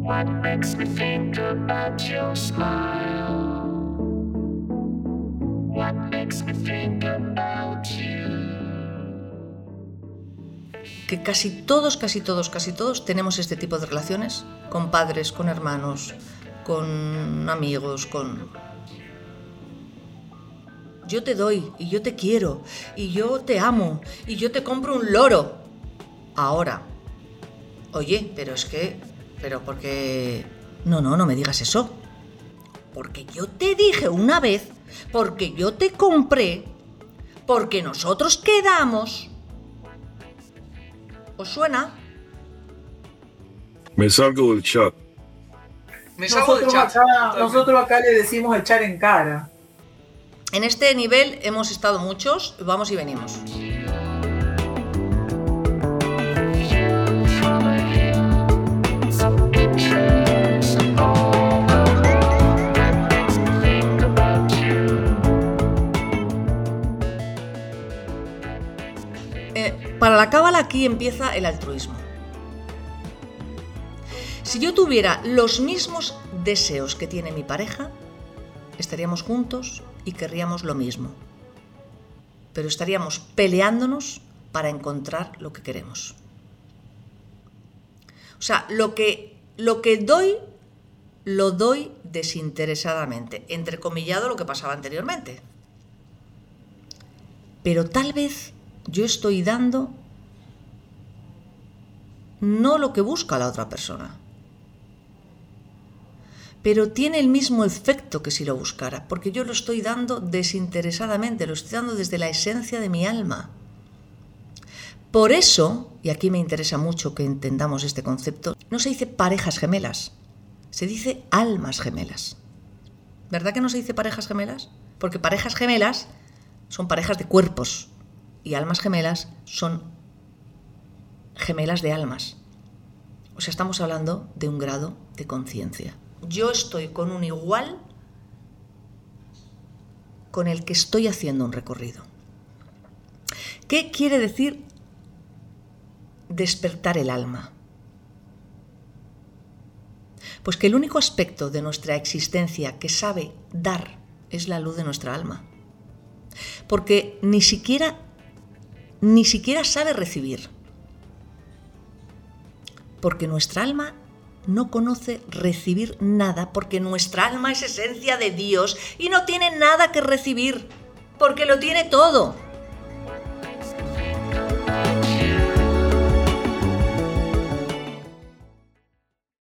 What makes me think about your smile? What makes me think about you? Que casi todos tenemos este tipo de relaciones con padres, con hermanos, con amigos, con... Yo te doy, y yo te quiero, y yo te amo, y yo te compro un loro. Ahora, oye, pero es que... Pero porque... No me digas eso. Porque yo te dije una vez, porque yo te compré, porque nosotros quedamos... ¿Os suena? Me salgo del chat. Nosotros acá le decimos echar en cara. En este nivel hemos estado muchos, vamos y venimos. Para la cábala aquí empieza el altruismo. Si yo tuviera los mismos deseos que tiene mi pareja, estaríamos juntos y querríamos lo mismo. Pero estaríamos peleándonos para encontrar lo que queremos. O sea, lo que doy, lo doy desinteresadamente. Entrecomillado lo que pasaba anteriormente. Pero tal vez yo estoy dando no lo que busca la otra persona, pero tiene el mismo efecto que si lo buscara, porque yo lo estoy dando desinteresadamente, lo estoy dando desde la esencia de mi alma. Por eso, y aquí me interesa mucho que entendamos este concepto, no se dice parejas gemelas, se dice almas gemelas. ¿Verdad que no se dice parejas gemelas? Porque parejas gemelas son parejas de cuerpos, y almas gemelas son gemelas de almas. O sea, estamos hablando de un grado de conciencia. Yo estoy con un igual con el que estoy haciendo un recorrido. ¿Qué quiere decir despertar el alma? Pues que el único aspecto de nuestra existencia que sabe dar es la luz de nuestra alma. Porque ni siquiera sabe recibir. Porque nuestra alma no conoce recibir nada, porque nuestra alma es esencia de Dios y no tiene nada que recibir, porque lo tiene todo.